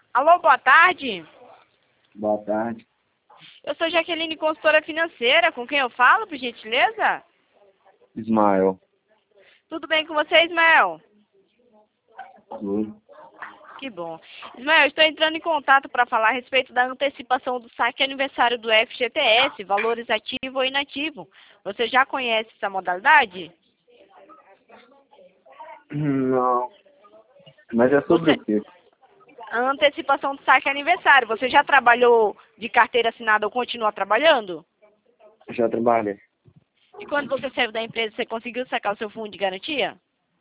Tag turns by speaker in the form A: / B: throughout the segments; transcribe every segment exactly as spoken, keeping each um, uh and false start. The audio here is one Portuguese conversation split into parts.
A: Alô, boa tarde.
B: Boa tarde.
A: Eu sou Jaqueline, consultora financeira. Com quem eu falo, por gentileza?
B: Ismael.
A: Tudo bem com você, Ismael?
B: Tudo.
A: Que bom. Ismael, eu estou entrando em contato para falar a respeito da antecipação do saque aniversário do F G T S, valores ativo ou inativo. Você já conhece essa modalidade?
B: Não. Mas é sobre
A: Você...
B: o quê?
A: A antecipação do saque aniversário. Você já trabalhou de carteira assinada ou continua trabalhando?
B: Já trabalhei.
A: E quando você saiu da empresa, você conseguiu sacar o seu fundo de garantia?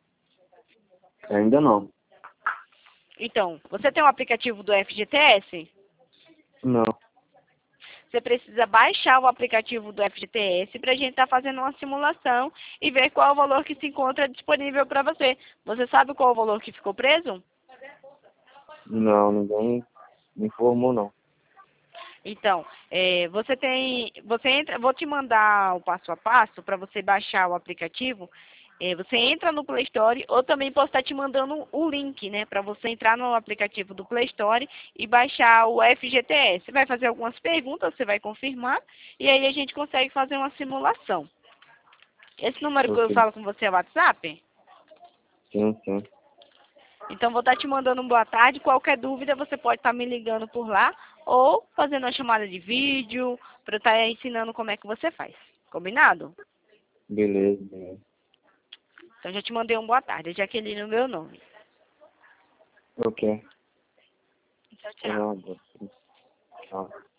B: Ainda não.
A: Então, você tem um aplicativo do F G T S?
B: Não.
A: Você precisa baixar o aplicativo do F G T S para a gente estar fazendo uma simulação e ver qual é o valor que se encontra disponível para você. Você sabe qual é o valor que ficou preso?
B: Não, ninguém me informou não.
A: Então, é, você tem, você entra, vou te mandar o passo a passo para você baixar o aplicativo. É, você entra no Play Store ou também posso estar te mandando o link, né, para você entrar no aplicativo do Play Store e baixar o F G T S. Você vai fazer algumas perguntas, você vai confirmar e aí a gente consegue fazer uma simulação. Esse número que eu
B: Ok.
A: falo com você é o WhatsApp?
B: Sim, sim.
A: Então vou estar te mandando um boa tarde. Qualquer dúvida você pode estar me ligando por lá ou fazendo uma chamada de vídeo para eu estar ensinando como é que você faz. Combinado?
B: Beleza, beleza.
A: Então já te mandei um boa tarde. Jaqueline, o meu nome.
B: Ok.
A: Tchau, tchau.
B: Tchau. Tchau.